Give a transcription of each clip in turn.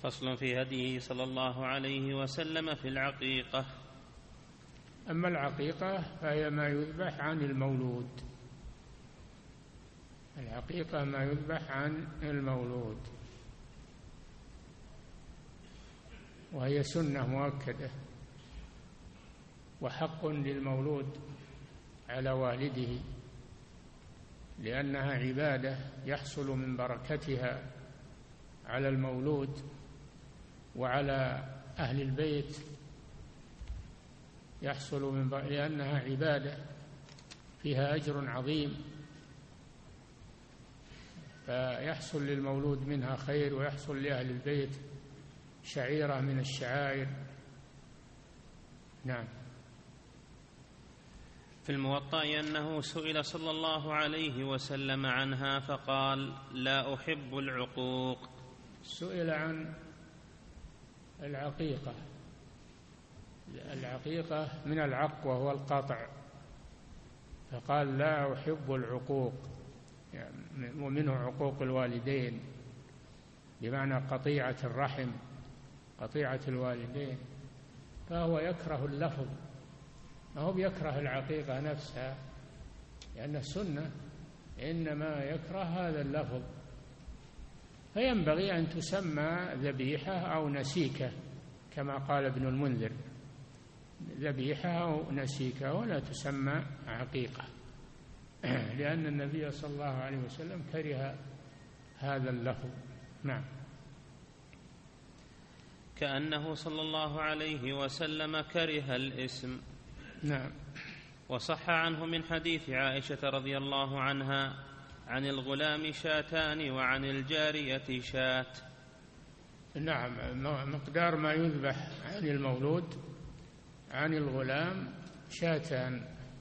فصل في هديه صلى الله عليه وسلم في العقيقة. أما العقيقة فهي ما يذبح عن المولود، العقيقة ما يذبح عن المولود، وهي سنة مؤكدة وحق للمولود على والده، لأنها عبادة يحصل من بركتها على المولود وعلى أهل البيت، يحصل لأنها عبادة فيها أجر عظيم، فيحصل للمولود منها خير، ويحصل لأهل البيت شعيرة من الشعائر. نعم. في الموطأ أنه سئل صلى الله عليه وسلم عنها فقال: لا أحب العقوق. سئل عن العقيقة، العقيقة من العق وهو القطع، فقال: لا أحب العقوق، يعني ومنه عقوق الوالدين بمعنى قطيعة الرحم، قطيعة الوالدين، فهو يكره اللفظ، ما هو بيكره العقيقة نفسها لأنها سنة، إنما يكره هذا اللفظ، فينبغي أن تسمى ذبيحة أو نسيكة كما قال ابن المنذر، ذبيحة أو نسيكة، ولا تسمى عقيقة، لأن النبي صلى الله عليه وسلم كره هذا اللفظ. نعم. كأنه صلى الله عليه وسلم كره الاسم. نعم. وصح عنه من حديث عائشة رضي الله عنها: عن الغلام شاتان وعن الجارية شات. نعم، مقدار ما يذبح عن المولود عن الغلام شاتان،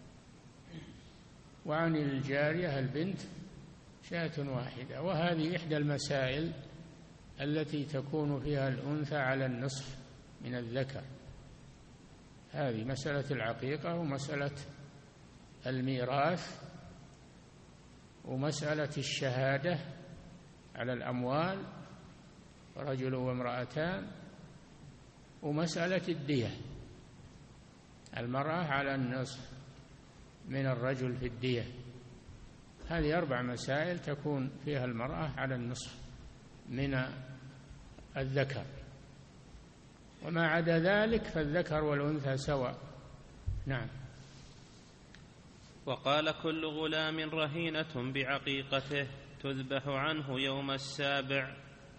وعن الجارية البنت شاة واحدة، وهذه إحدى المسائل التي تكون فيها الأنثى على النصف من الذكر، هذه مسألة العقيقة ومسألة الميراث ومسألة الشهادة على الأموال، رجل وامرأتان، ومسألة الدية، المرأة على النصف من الرجل في الدية، هذه 4 مسائل تكون فيها المرأة على النصف من الذكر، وما عدا ذلك فالذكر والأنثى سواء. نعم. وقال: كل غلام رهينة بعقيقته تذبح عنه يوم السابع.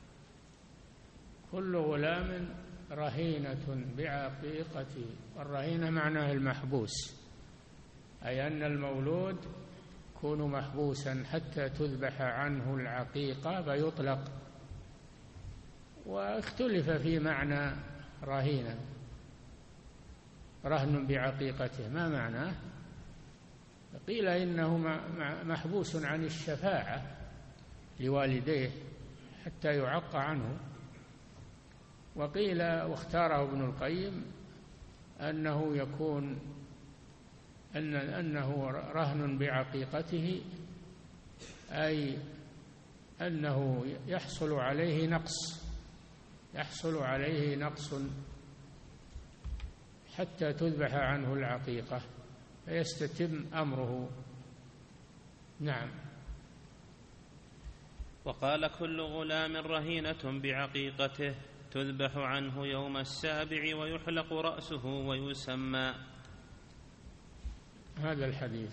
كل غلام رهينة بعقيقته، والرهينة معناه المحبوس، أي أن المولود يكون محبوسا حتى تذبح عنه العقيقة فيطلق. واختلف في معنى رهينة، رهن بعقيقته ما معناه؟ قيل إنه محبوس عن الشفاعة لوالديه حتى يعق عنه، وقيل واختاره ابن القيم أنه يكون أنه رهن بعقيقته، أي أنه يحصل عليه نقص حتى تذبح عنه العقيقة فيستتم أمره. نعم. وقال: كل غلام رهينة بعقيقته تذبح عنه يوم السابع ويحلق رأسه ويسمى. هذا الحديث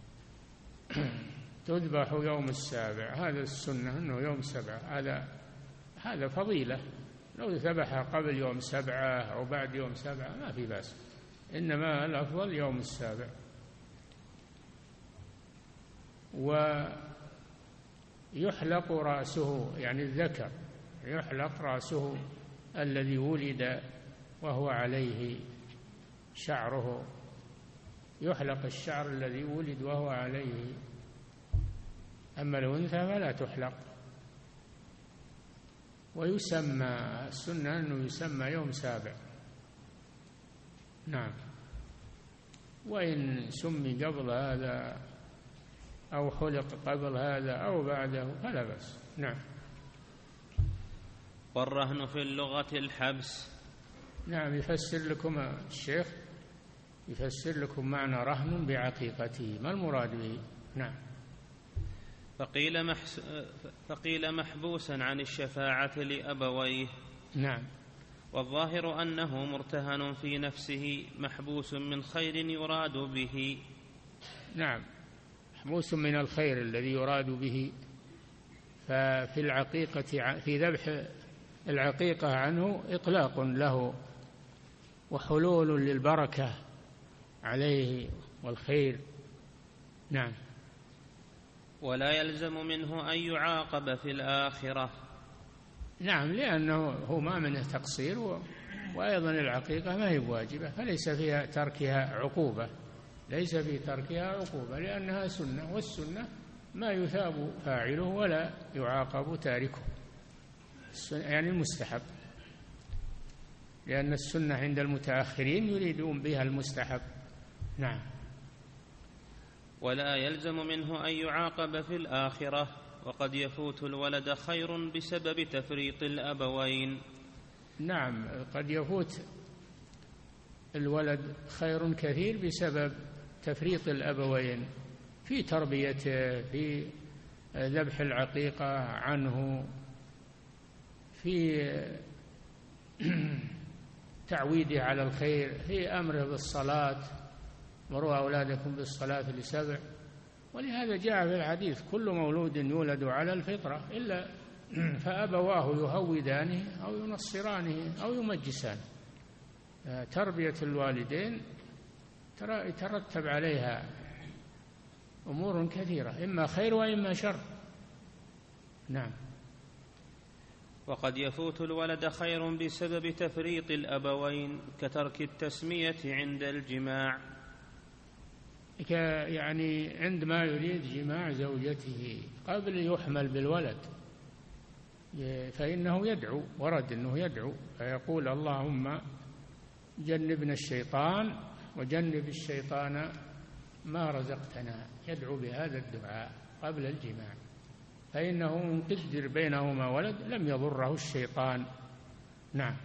تذبح يوم السابع، هذا السنة أنه يوم 7، هذا فضيلة، لو ذبح قبل يوم 7 أو بعد يوم 7 ما في بأس، إنما الأفضل يوم 7. ويحلق رأسه، يعني الذكر يحلق رأسه الذي ولد وهو عليه شعره، يحلق الشعر الذي ولد وهو عليه، أما الأنثى فلا تحلق. ويسمى، السنة أنه يسمى يوم 7. نعم. وإن سمي قبل هذا أو حلق قبل هذا أو بعده فلا بأس. نعم. والرهن في اللغة الحبس. نعم، يفسر لكم الشيخ، يفسر لكم معنى رهن بعقيقته، ما المراد به. نعم. فقيل محبوسا عن الشفاعة لأبويه. نعم. والظاهر أنه مرتهن في نفسه محبوس من خير يراد به. نعم، محبوس من الخير الذي يراد به. ففي العقيقة، في ذبح العقيقة عنه إطلاق له وحلول للبركة عليه والخير. نعم. ولا يلزم منه أن يعاقب في الآخرة. نعم، لأنه هو ما منه تقصير، وأيضا العقيقة ما هي بواجبة، فليس فيها تركها عقوبة، ليس في تركها عقوبة، لأنها سنة، والسنة ما يثاب فاعله ولا يعاقب تاركه، يعني المستحب، لأن السنة عند المتأخرين يريدون بها المستحب. نعم. ولا يلزم منه أن يعاقب في الآخرة، وقد يفوت الولد خير بسبب تفريط الأبوين. نعم، قد يفوت الولد خير كثير بسبب تفريط الأبوين في تربيته، في ذبح العقيقة عنه، في تعويده على الخير، في أمره بالصلاة، مروا أولادكم بالصلاة ل7. ولهذا جاء في الحديث: كل مولود يولد على الفطرة إلا فأبواه يهودانه أو ينصرانه أو يمجسانه. تربية الوالدين يترتب عليها أمور كثيرة، إما خير وإما شر. نعم. وقد يفوت الولد خير بسبب تفريط الأبوين، كترك التسمية عند الجماع، يعني عندما يريد جماع زوجته قبل يحمل بالولد، فإنه يدعو، ورد أنه يدعو، فيقول: اللهم جنبنا الشيطان وجنب الشيطان ما رزقتنا، يدعو بهذا الدعاء قبل الجماع، فإنه إن قدر بينهما ولد لم يضره الشيطان. نعم.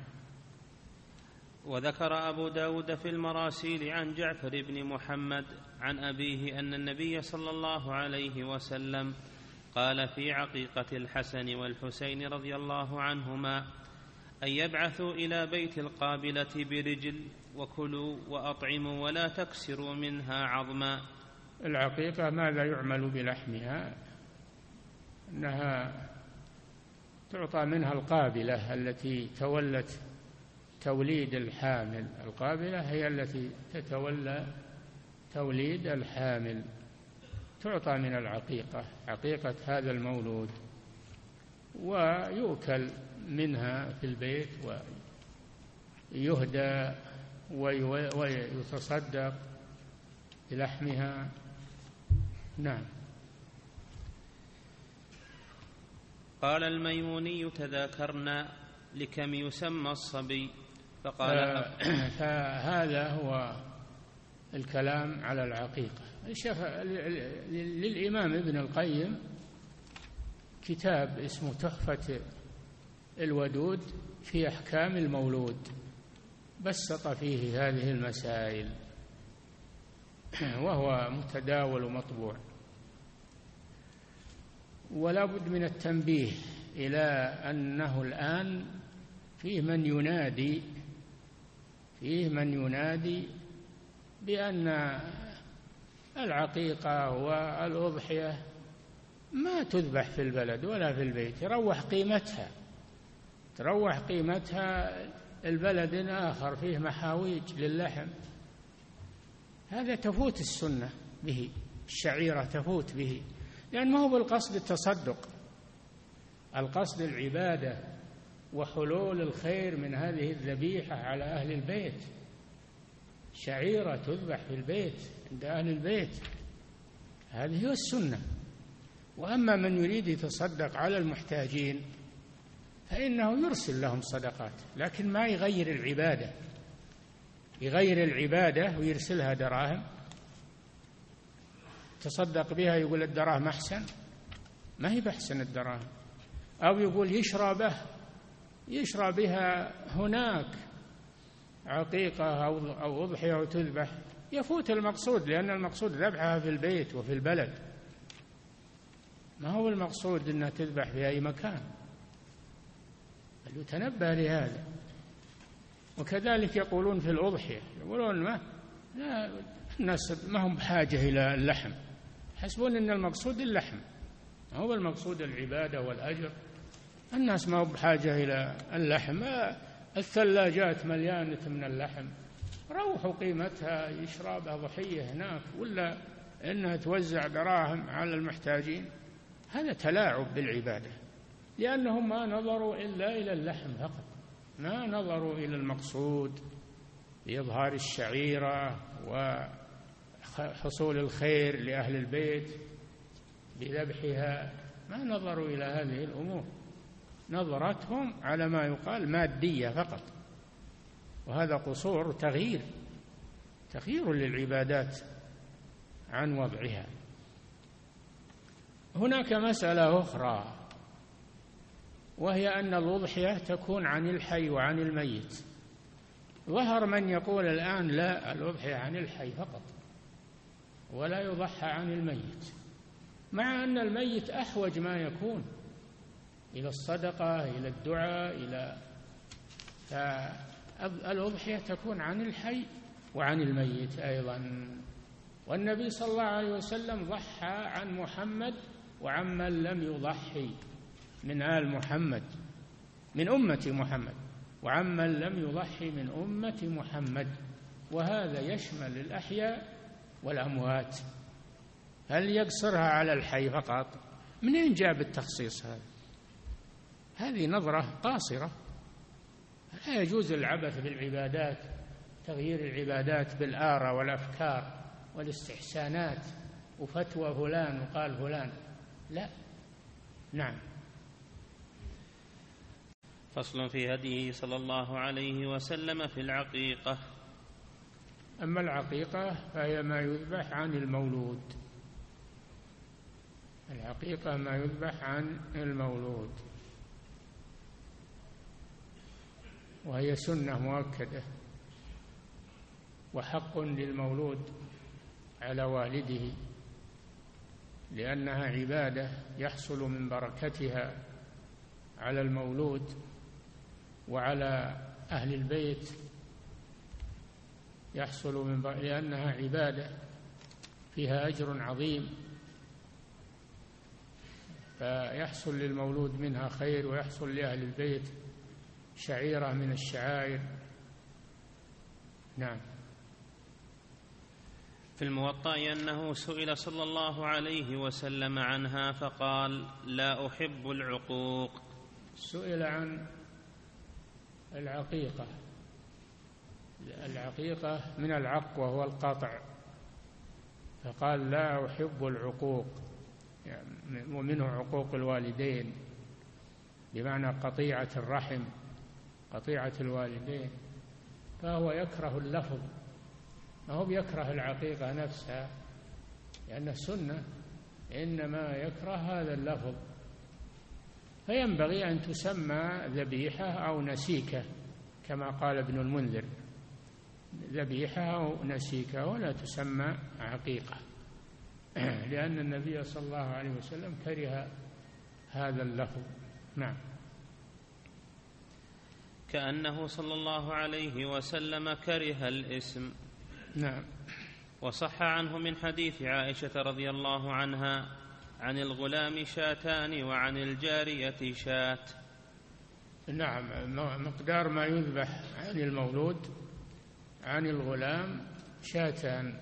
وذكر أبو داود في المراسيل عن جعفر بن محمد عن أبيه أن النبي صلى الله عليه وسلم قال في عقيقة الحسن والحسين رضي الله عنهما: أن يبعثوا إلى بيت القابلة برجل، وكلوا وأطعموا ولا تكسروا منها عظما. العقيقة ماذا يعمل بلحمها؟ أنها تعطى منها القابلة التي تولت توليد الحامل، القابلة هي التي تتولى توليد الحامل، تعطى من العقيقة، عقيقة هذا المولود، ويؤكل منها في البيت ويهدى ويتصدق بلحمها. نعم. قال الميموني: تذاكرنا لكم يسمى الصبي، فقال فهذا هو الكلام على العقيقة. للإمام ابن القيم كتاب اسمه تحفة الودود في أحكام المولود، بسط فيه هذه المسائل، وهو متداول ومطبوع. ولا بد من التنبيه إلى أنه الآن فيه من ينادي بأن العقيقة والأضحية ما تذبح في البلد ولا في البيت، تروح قيمتها البلد آخر فيه محاويج للحم. هذا تفوت السنة به، الشعيرة تفوت به، لأن ما هو بالقصد التصدق، القصد العبادة وحلول الخير من هذه الذبيحة على أهل البيت. شعيرة تذبح في البيت عند أهل البيت، هذه هي السنة. وأما من يريد يتصدق على المحتاجين فإنه يرسل لهم صدقات، لكن ما يغير العبادة ويرسلها دراهم، تصدق بها يقول الدراهم أحسن، ما هي بأحسن الدراهم، أو يقول يشربه يشرى بها هناك عقيقة أو أضحية أو تذبح، يفوت المقصود، لأن المقصود ذبحها في البيت وفي البلد، ما هو المقصود أنها تذبح في أي مكان. فليتنبه لهذا. وكذلك يقولون في الأضحية، يقولون لا الناس ما هم بحاجة إلى اللحم، يحسبون أن المقصود اللحم، ما هو المقصود العبادة والأجر. الناس ما هم بحاجة إلى اللحم، الثلاجات مليانة من اللحم، روحوا قيمتها يشرى بها ضحية هناك، ولا إنها توزع دراهم على المحتاجين. هذا تلاعب بالعبادة، لأنهم ما نظروا إلا إلى اللحم فقط، ما نظروا إلى المقصود بإظهار الشعيرة وحصول الخير لأهل البيت بذبحها، ما نظروا إلى هذه الأمور، نظرتهم على ما يقال مادية فقط، وهذا قصور تغيير للعبادات عن وضعها. هناك مسألة أخرى، وهي أن الأضحية تكون عن الحي وعن الميت. ظهر من يقول الآن لا، الأضحية عن الحي فقط ولا يضحى عن الميت، مع أن الميت أحوج ما يكون إلى الصدقة، إلى الدعاء، فالأضحية تكون عن الحي وعن الميت أيضا. والنبي صلى الله عليه وسلم ضحى عن محمد وعمن لم يضحي من آل محمد، من أمة محمد، وعمن لم يضحي من أمة محمد، وهذا يشمل الأحياء والأموات. هل يقصرها على الحي فقط؟ منين جاب التخصيص هذا؟ هذه نظرة قاصرة. لا يجوز العبث بالعبادات، تغيير العبادات بالآراء والأفكار والاستحسانات وفتوى فلان وقال فلان، لا. نعم. فصل في هديه صلى الله عليه وسلم في العقيقة. أما العقيقة فهي ما يذبح عن المولود، العقيقة ما يذبح عن المولود، وهي سنة مؤكدة وحق للمولود على والده، لأنها عبادة يحصل من بركتها على المولود وعلى أهل البيت، يحصل لأنها عبادة فيها أجر عظيم، فيحصل للمولود منها خير، ويحصل لأهل البيت شعيرة من الشعائر. نعم. في الموطأ أنه سئل صلى الله عليه وسلم عنها فقال: لا أحب العقوق. سئل عن العقيقة، العقيقة من العق وهو القطع، فقال: لا أحب العقوق، يعني ومنه عقوق الوالدين بمعنى قطيعة الرحم، قطيعة الوالدين، فهو يكره اللفظ، ما هو يكره العقيقة نفسها لأنها سنة، إنما يكره هذا اللفظ، فينبغي أن تسمى ذبيحة أو نسيكة كما قال ابن المنذر، ذبيحة أو نسيكة، ولا تسمى عقيقة، لأن النبي صلى الله عليه وسلم كره هذا اللفظ. نعم. كأنه صلى الله عليه وسلم كره الاسم. نعم. وصح عنه من حديث عائشة رضي الله عنها: عن الغلام شاتان وعن الجارية شات. نعم، مقدار ما يذبح عن المولود عن الغلام شاتان،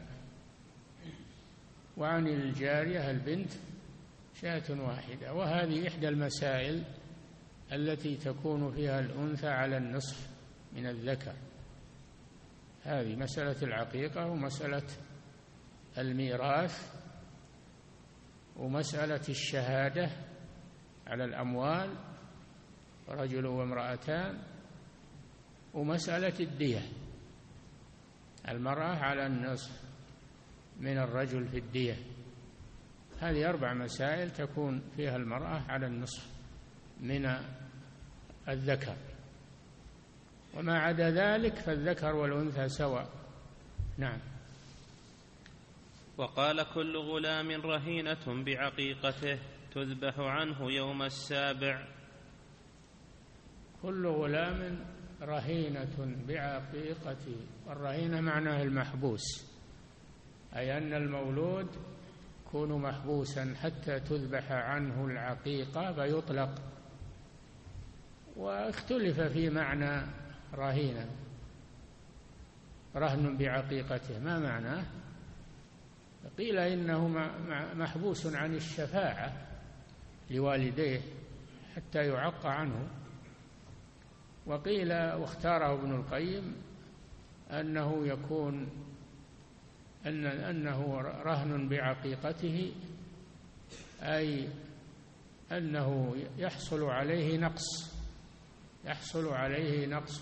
وعن الجارية البنت شاة واحدة، وهذه إحدى المسائل التي تكون فيها الأنثى على النصف من الذكر، هذه مسألة العقيقة ومسألة الميراث ومسألة الشهادة على الأموال، رجل وامرأتان، ومسألة الدية، المرأة على النصف من الرجل في الدية. هذه 4 مسائل تكون فيها المرأة على النصف من الذكر. وما عدا ذلك فالذكر والأنثى سواء. نعم. وقال كل غلام رهينة بعقيقته تذبح عنه يوم السابع. كل غلام رهينة بعقيقته، والرهينة معناه المحبوس، أي أن المولود يكون محبوسا حتى تذبح عنه العقيقة فيطلق. واختلف في معنى رهينة، رهن بعقيقته ما معناه؟ قيل إنه محبوس عن الشفاعة لوالديه حتى يعق عنه، وقيل واختاره ابن القيم أنه يكون أنه رهن بعقيقته، أي أنه يحصل عليه نقص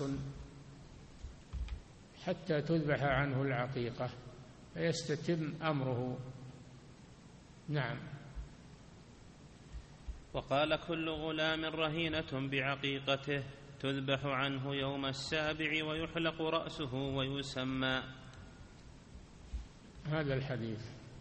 حتى تذبح عنه العقيقة فيستتم أمره. نعم. وقال كل غلام رهينة بعقيقته تذبح عنه يوم السابع ويحلق رأسه ويسمى. هذا الحديث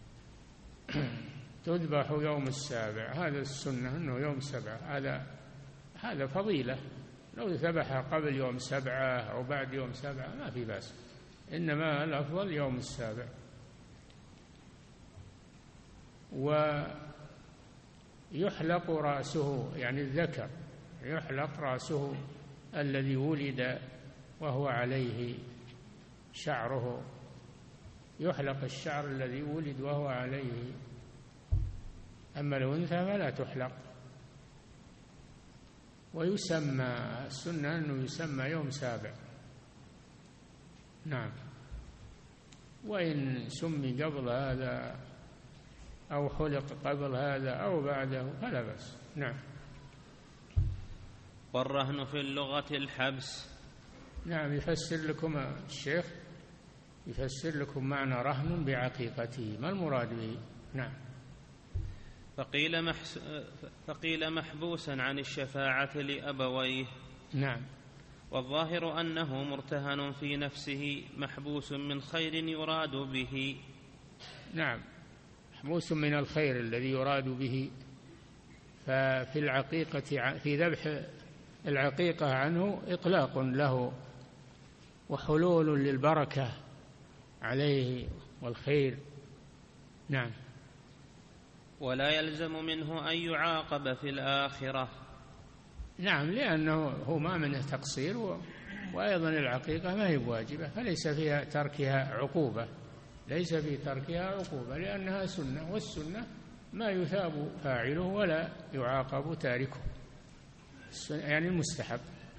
تذبح يوم السابع، هذا السنة أنه يوم 7، هذا فضيلة. لو ذبح قبل يوم 7 أو بعد يوم 7 ما في بأس، إنما الأفضل يوم 7. ويحلق رأسه، يعني الذكر يحلق رأسه الذي ولد وهو عليه شعره، يحلق الشعر الذي ولد وهو عليه. أما الأنثى فلا تحلق. ويسمى، السنة أنه يسمى يوم 7. نعم. وإن سمي قبل هذا أو حلق قبل هذا أو بعده فلا بأس. نعم. والرهن في اللغة الحبس. نعم. يفسر لكم الشيخ، يفسر لكم معنى رهن بعقيقته، ما المراد به. نعم. فقيل محبوسا عن الشفاعة لأبويه. نعم. والظاهر أنه مرتهن في نفسه محبوس من خير يراد به. نعم، محبوس من الخير الذي يراد به. ففي العقيقة، في ذبح العقيقة عنه إطلاق له وحلول للبركة عليه والخير. نعم. ولا يلزم منه أن يعاقب في الآخرة. نعم، لأنه هو ما منه تقصير، وأيضا العقيقة ما هي بواجبة، فليس فيها تركها عقوبة، ليس في تركها عقوبة، لأنها سنة، والسنة ما يثاب فاعله ولا يعاقب تاركه، يعني المستحب،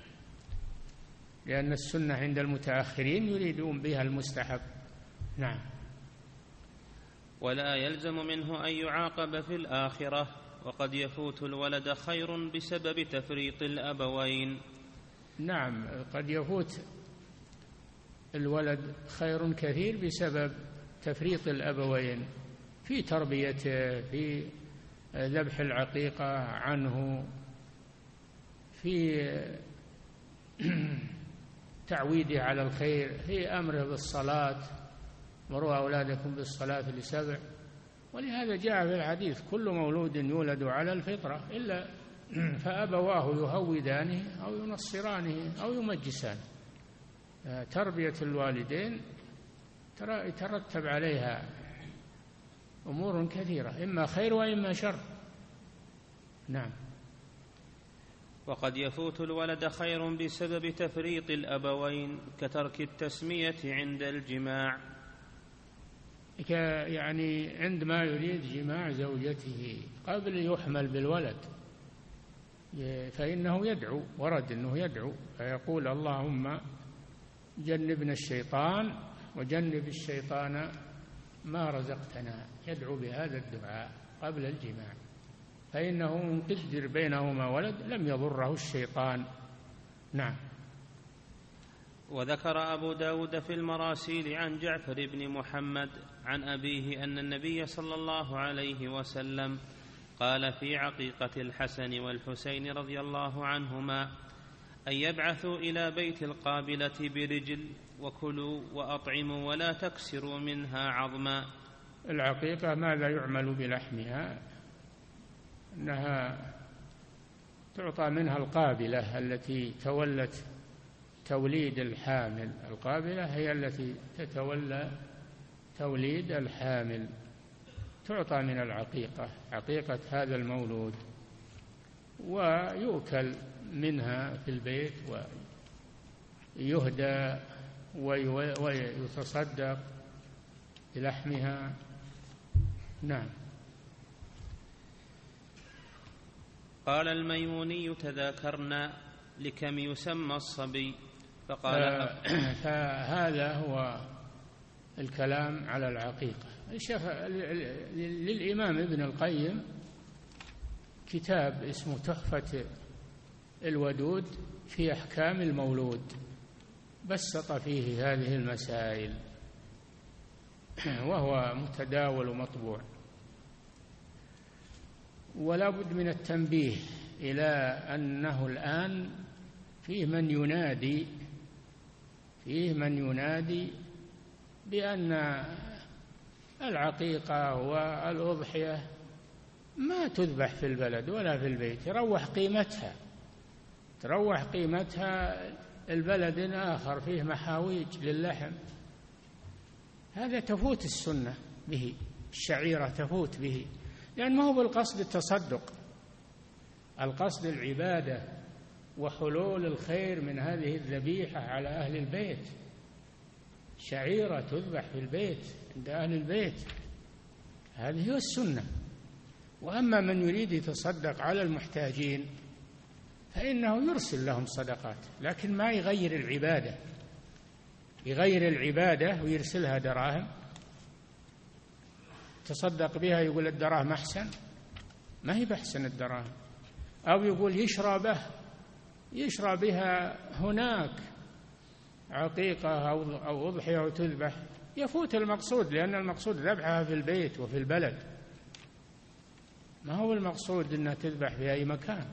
لأن السنة عند المتأخرين يريدون بها المستحب. نعم. ولا يلزم منه أن يعاقب في الآخرة. وقد يفوت الولد خير بسبب تفريط الأبوين. نعم، قد يفوت الولد خير كثير بسبب تفريط الأبوين في تربيته، في ذبح العقيقة عنه، في تعويده على الخير، في أمره بالصلاة، مروا أولادكم بالصلاة ل7. ولهذا جاء في الحديث كل مولود يولد على الفطرة إلا فأبواه يهودانه أو ينصرانه أو يمجسانه. تربية الوالدين يترتب عليها أمور كثيرة، إما خير وإما شر. نعم. وقد يفوت الولد خير بسبب تفريط الأبوين كترك التسمية عند الجماع، يعني عندما يريد جماع زوجته قبل يحمل بالولد، فإنه يدعو، ورد أنه يدعو فيقول اللهم جنبنا الشيطان وجنب الشيطان ما رزقتنا، يدعو بهذا الدعاء قبل الجماع، فإنه إن قدر بينهما ولد لم يضره الشيطان. نعم. وذكر أبو داود في المراسيل عن جعفر بن محمد عن أبيه أن النبي صلى الله عليه وسلم قال في عقيقة الحسن والحسين رضي الله عنهما: أن يبعثوا إلى بيت القابلة برجل وكلوا وأطعموا ولا تكسروا منها عظما. العقيقة ماذا يعمل بلحمها؟ أنها تعطى منها القابلة التي تولت توليد الحامل. القابلة هي التي تتولى توليد الحامل، تعطى من العقيقة، عقيقة هذا المولود، ويؤكل منها في البيت ويهدى ويتصدق بلحمها. نعم. قال الميموني: تذاكرنا لكم يسمى الصبي، فقال فهذا هو الكلام على العقيقة. للإمام ابن القيم كتاب اسمه تحفة الودود في أحكام المولود، بسط فيه هذه المسائل، وهو متداول ومطبوع. ولا بد من التنبيه إلى أنه الآن فيه من ينادي بأن العقيقة والأضحية ما تذبح في البلد ولا في البيت، تروح قيمتها البلد آخر فيه محاويج للحم. هذا تفوت السنة به، الشعيرة تفوت به، لأن ما هو بالقصد التصدق، القصد العبادة وحلول الخير من هذه الذبيحة على أهل البيت. شعيرة تذبح في البيت عند أهل البيت، هذه هي السنة. وأما من يريد يتصدق على المحتاجين فإنه يرسل لهم صدقات، لكن ما يغير العبادة ويرسلها دراهم تصدق بها، يقول الدراهم أحسن، ما هي بأحسن الدراهم. أو يقول يشرى بها هناك عقيقة أو أضحية وتذبح، يفوت المقصود، لأن المقصود ذبحها في البيت وفي البلد، ما هو المقصود أنها تذبح في أي مكان.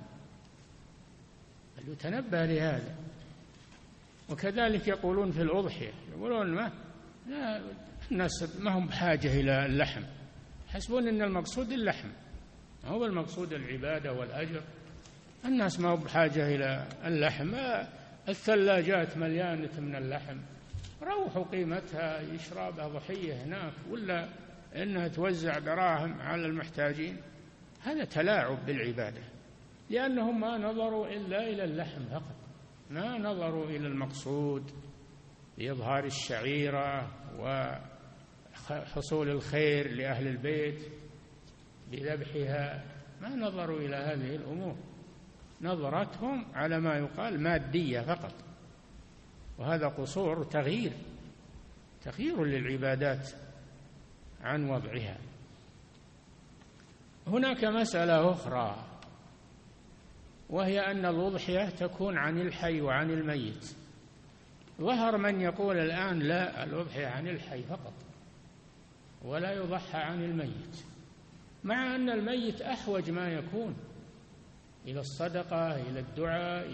يتنبه لهذا. وكذلك يقولون في الأضحية، يقولون الناس ما هم بحاجة إلى اللحم، يحسبون أن المقصود اللحم، ما هو المقصود العبادة والأجر. الناس ما هم بحاجة إلى اللحم، الثلاجات مليانة من اللحم، روحوا قيمتها يشرب ضحية هناك، ولا إنها توزع دراهم على المحتاجين. هذا تلاعب بالعبادة، لأنهم ما نظروا إلا إلى اللحم فقط، ما نظروا إلى المقصود بإظهار الشعيرة وحصول الخير لأهل البيت بذبحها، ما نظروا إلى هذه الأمور، نظرتهم على ما يقال مادية فقط. وهذا قصور، تغيير للعبادات عن وضعها. هناك مسألة أخرى، وهي أن الأضحية تكون عن الحي وعن الميت. ظهر من يقول الآن لا، الأضحية عن الحي فقط ولا يضحى عن الميت، مع أن الميت أحوج ما يكون إلى الصدقة، إلى الدعاء،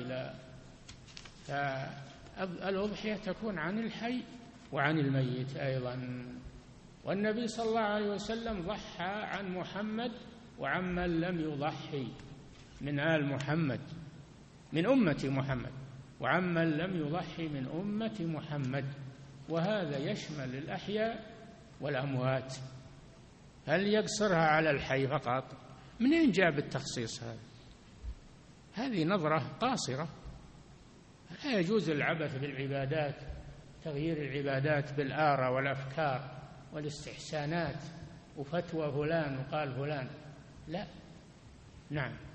فالأضحية تكون عن الحي وعن الميت أيضا. والنبي صلى الله عليه وسلم ضحى عن محمد وعمن لم يضحي من آل محمد، من أمة محمد، وعمن لم يضحي من أمة محمد، وهذا يشمل الأحياء والأموات. هل يقصرها على الحي فقط؟ منين جاء التخصيص هذا؟ هذه نظرة قاصرة. لا يجوز العبث بالعبادات، تغيير العبادات بالآراء والأفكار والاستحسانات وفتوى فلان وقال فلان، لا. نعم.